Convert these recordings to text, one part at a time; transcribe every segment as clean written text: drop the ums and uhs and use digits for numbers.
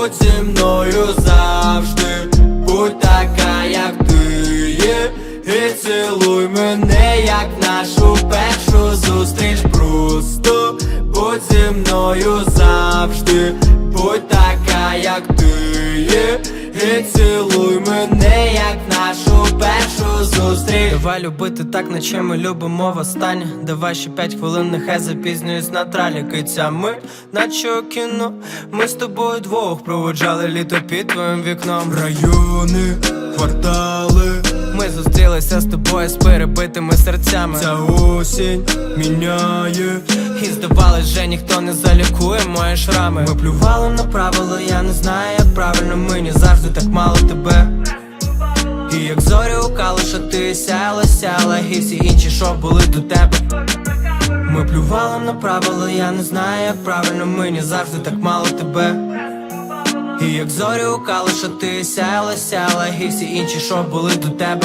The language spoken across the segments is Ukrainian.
будь зі мною завжди, будь така, як ти є, і цілуй мене, як нашу першу зустріч. Просто будь зі мною завжди, будь така, як ти є, і цілуй мене, як нашу першу зустріч. Давай любити так, наче ми любимо востаннє. Давай ще 5 хвилин, нехай запізнююсь на тралі. Киця мить, наче у кіно. Ми з тобою двох проводжали літо під твоїм вікном. Райони, квартали, ми зустрілися з тобою з перебитими серцями. ця осінь міняє, І здавалось, вже ніхто не залікує мої шрами. Ми плювали на правила, я не знаю, як правильно. Мені завжди так мало тебе. І як зорі у калуша ти сяяла, і всі інші, що були до тебе. Ми плювали на правила, я не знаю, як правильно. Мені завжди так мало тебе. І як зорі у калуша ти сяяла, і всі інші, що були до тебе.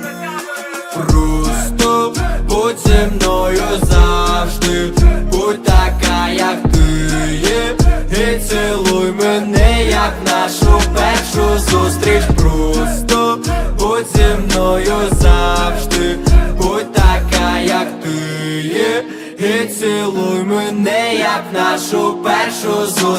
просто будь зі мною завжди, будь така, як ти є, і цілуй мене, як нашу першу зустріч. Просто будь зі мною завжди, будь така, як ти є, і цілуй мене, як нашу першу зустріч.